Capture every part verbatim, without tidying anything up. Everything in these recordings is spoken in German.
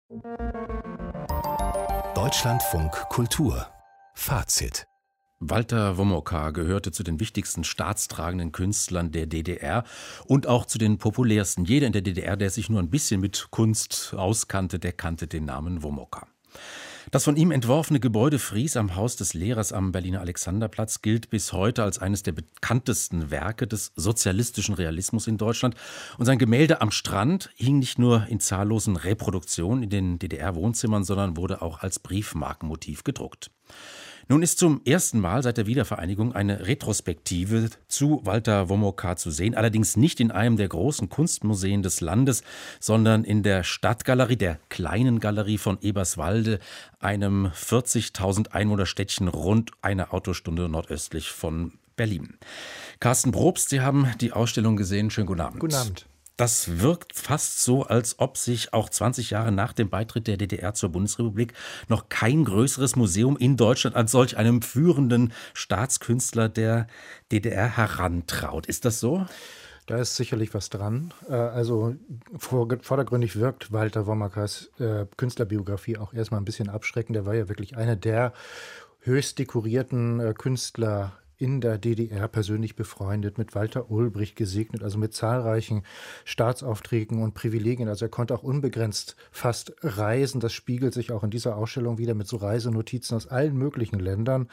Deutschlandfunk Kultur Fazit. Walter Womoka gehörte zu den wichtigsten staatstragenden Künstlern der D D R und auch zu den populärsten. Jeder in der D D R, der sich nur ein bisschen mit Kunst auskannte, der kannte den Namen Womoka. Das von ihm entworfene Gebäude Fries am Haus des Lehrers am Berliner Alexanderplatz gilt bis heute als eines der bekanntesten Werke des sozialistischen Realismus in Deutschland. Und sein Gemälde Am Strand hing nicht nur in zahllosen Reproduktionen in den D D R-Wohnzimmern, sondern wurde auch als Briefmarkenmotiv gedruckt. Nun ist zum ersten Mal seit der Wiedervereinigung eine Retrospektive zu Walter Womoka zu sehen, allerdings nicht in einem der großen Kunstmuseen des Landes, sondern in der Stadtgalerie, der kleinen Galerie von Eberswalde, einem vierzigtausend Einwohnerstädtchen rund eine Autostunde nordöstlich von Berlin. Carsten Probst, Sie haben die Ausstellung gesehen. Schönen guten Abend. Guten Abend. Das wirkt fast so, als ob sich auch zwanzig Jahre nach dem Beitritt der D D R zur Bundesrepublik noch kein größeres Museum in Deutschland an solch einem führenden Staatskünstler der D D R herantraut. Ist das so? Da ist sicherlich was dran. Also vordergründig wirkt Walter Womokas Künstlerbiografie auch erstmal ein bisschen abschreckend. Er war ja wirklich einer der höchst dekorierten Künstler in der D D R, persönlich befreundet, mit Walter Ulbricht gesegnet, also mit zahlreichen Staatsaufträgen und Privilegien. Also er konnte auch unbegrenzt fast reisen. Das spiegelt sich auch in dieser Ausstellung wieder mit so Reisenotizen aus allen möglichen Ländern.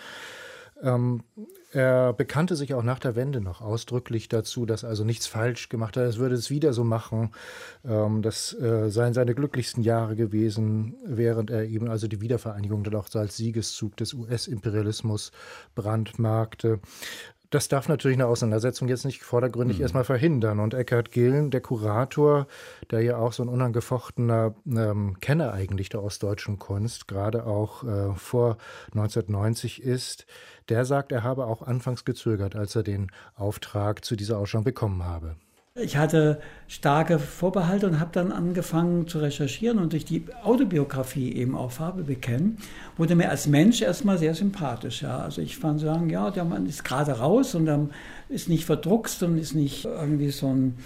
Ähm, er bekannte sich auch nach der Wende noch ausdrücklich dazu, dass er also nichts falsch gemacht hat. Er würde es wieder so machen. Ähm, das äh, seien seine glücklichsten Jahre gewesen, während er eben also die Wiedervereinigung dann auch so als Siegeszug des U S-Imperialismus brandmarkte. Das darf natürlich eine Auseinandersetzung jetzt nicht vordergründig mhm. erstmal verhindern. Und Eckart Gillen, der Kurator, der ja auch so ein unangefochtener ähm, Kenner eigentlich der ostdeutschen Kunst, gerade auch äh, vor neunzehnhundertneunzig ist, der sagt, er habe auch anfangs gezögert, als er den Auftrag zu dieser Ausstellung bekommen habe. Ich hatte starke Vorbehalte und habe dann angefangen zu recherchieren und durch die Autobiografie eben auch Farbe bekennen, wurde mir als Mensch erstmal sehr sympathisch. Ja. Also ich fand sagen, ja, der Mann ist gerade raus und ähm, ist nicht verdruckst und ist nicht irgendwie so ein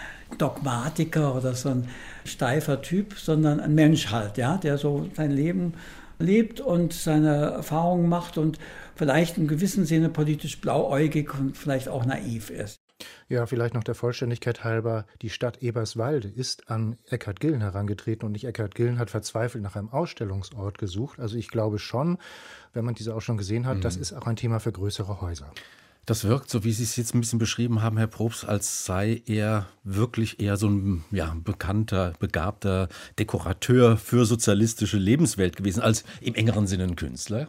Dogmatiker oder so ein steifer Typ, sondern ein Mensch halt, ja, der so sein Leben lebt und seine Erfahrungen macht und vielleicht in gewissem Sinne politisch blauäugig und vielleicht auch naiv ist. Ja, vielleicht noch der Vollständigkeit halber, die Stadt Eberswalde ist an Eckart Gillen herangetreten und nicht Eckart Gillen hat verzweifelt nach einem Ausstellungsort gesucht. Also ich glaube schon, wenn man diese Ausstellung gesehen hat, mhm. das ist auch ein Thema für größere Häuser. Das wirkt, so wie Sie es jetzt ein bisschen beschrieben haben, Herr Probst, als sei er wirklich eher so ein ja, bekannter, begabter Dekorateur für sozialistische Lebenswelt gewesen, als im engeren Sinne ein Künstler.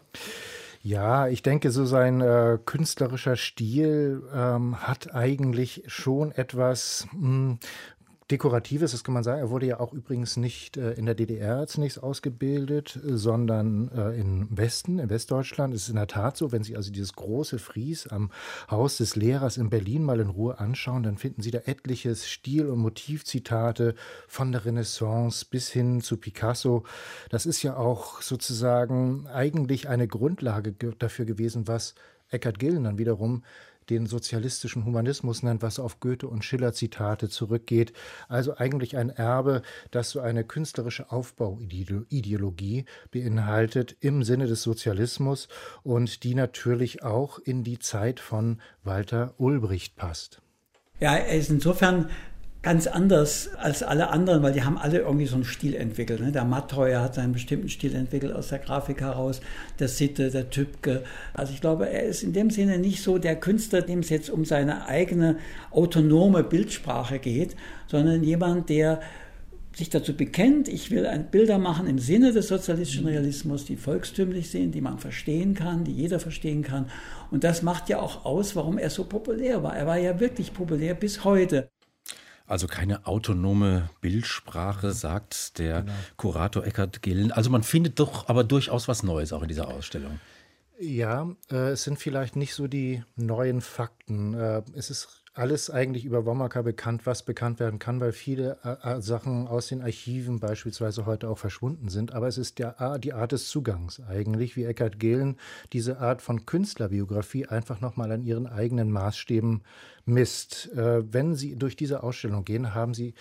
Ja, ich denke, so sein äh, künstlerischer Stil ähm, hat eigentlich schon etwas mh, Dekoratives, das kann man sagen. Er wurde ja auch übrigens nicht äh, in der D D R zunächst ausgebildet, äh, sondern äh, im Westen, in Westdeutschland. Es ist in der Tat so, wenn Sie also dieses große Fries am Haus des Lehrers in Berlin mal in Ruhe anschauen, dann finden Sie da etliches Stil- und Motivzitate von der Renaissance bis hin zu Picasso. Das ist ja auch sozusagen eigentlich eine Grundlage ge- dafür gewesen, was Eckart Gillen dann wiederum den sozialistischen Humanismus nennt, was auf Goethe- und Schiller-Zitate zurückgeht. Also eigentlich ein Erbe, das so eine künstlerische Aufbauideologie beinhaltet im Sinne des Sozialismus und die natürlich auch in die Zeit von Walter Ulbricht passt. Ja, er ist insofern ganz anders als alle anderen, weil die haben alle irgendwie so einen Stil entwickelt. Ne? Der Matteuer hat seinen bestimmten Stil entwickelt aus der Grafik heraus, der Sitte, der Tübke. Also ich glaube, er ist in dem Sinne nicht so der Künstler, dem es jetzt um seine eigene autonome Bildsprache geht, sondern jemand, der sich dazu bekennt, ich will ein Bilder machen im Sinne des sozialistischen Realismus, die volkstümlich sind, die man verstehen kann, die jeder verstehen kann. Und das macht ja auch aus, warum er so populär war. Er war ja wirklich populär bis heute. Also keine autonome Bildsprache, sagt der genau. Kurator Eckart Gillen. Also man findet doch aber durchaus was Neues auch in dieser Ausstellung. Ja, äh, es sind vielleicht nicht so die neuen Fakten. Äh, es ist alles eigentlich über Womoka bekannt, was bekannt werden kann, weil viele äh, Sachen aus den Archiven beispielsweise heute auch verschwunden sind. Aber es ist der, die Art des Zugangs eigentlich, wie Eckart Gillen diese Art von Künstlerbiografie einfach nochmal an ihren eigenen Maßstäben misst. Äh, wenn Sie durch diese Ausstellung gehen, haben Sie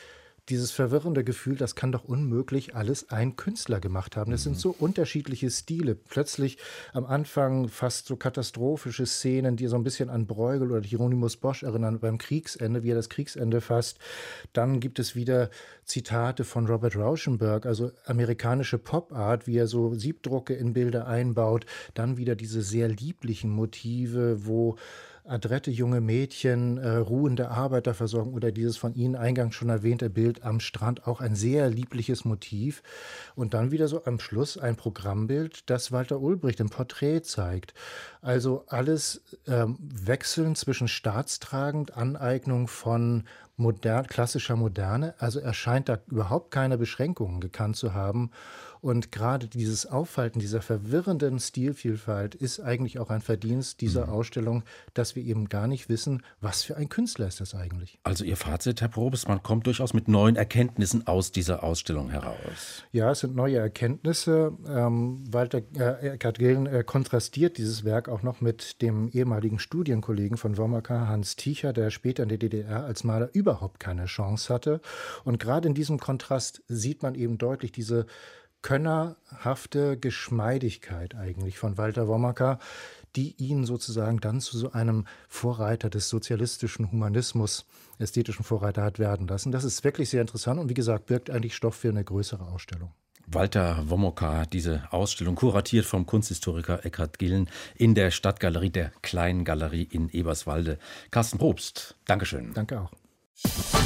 dieses verwirrende Gefühl, das kann doch unmöglich alles ein Künstler gemacht haben. Das sind so unterschiedliche Stile. Plötzlich am Anfang fast so katastrophische Szenen, die so ein bisschen an Bruegel oder Hieronymus Bosch erinnern, beim Kriegsende, wie er das Kriegsende fasst. Dann gibt es wieder Zitate von Robert Rauschenberg, also amerikanische Pop-Art, wie er so Siebdrucke in Bilder einbaut. Dann wieder diese sehr lieblichen Motive, wo adrette junge Mädchen äh, ruhende Arbeiter versorgen oder dieses von Ihnen eingangs schon erwähnte Bild am Strand, auch ein sehr liebliches Motiv. Und dann wieder so am Schluss ein Programmbild, das Walter Ulbricht im Porträt zeigt. Also alles ähm, wechseln zwischen staatstragend, Aneignung von modern, klassischer Moderne. Also er scheint da überhaupt keine Beschränkungen gekannt zu haben. Und gerade dieses Aufhalten dieser verwirrenden Stilvielfalt ist eigentlich auch ein Verdienst dieser mhm. Ausstellung, dass wir eben gar nicht wissen, was für ein Künstler ist das eigentlich. Also Ihr Fazit, Herr Probst, man kommt durchaus mit neuen Erkenntnissen aus dieser Ausstellung heraus. Ja, es sind neue Erkenntnisse. Ähm, Walter äh, Eckart Gillen äh, kontrastiert dieses Werk auch noch mit dem ehemaligen Studienkollegen von Womacker, Hans Tiecher, der später in der D D R als Maler überhaupt keine Chance hatte. Und gerade in diesem Kontrast sieht man eben deutlich diese könnerhafte Geschmeidigkeit eigentlich von Walter Womacker, die ihn sozusagen dann zu so einem Vorreiter des sozialistischen Humanismus, ästhetischen Vorreiter hat werden lassen. Das ist wirklich sehr interessant und wie gesagt, birgt eigentlich Stoff für eine größere Ausstellung. Walter Womacker, diese Ausstellung kuratiert vom Kunsthistoriker Eckart Gillen in der Stadtgalerie der Kleinen Galerie in Eberswalde. Carsten Probst, Dankeschön. Danke auch.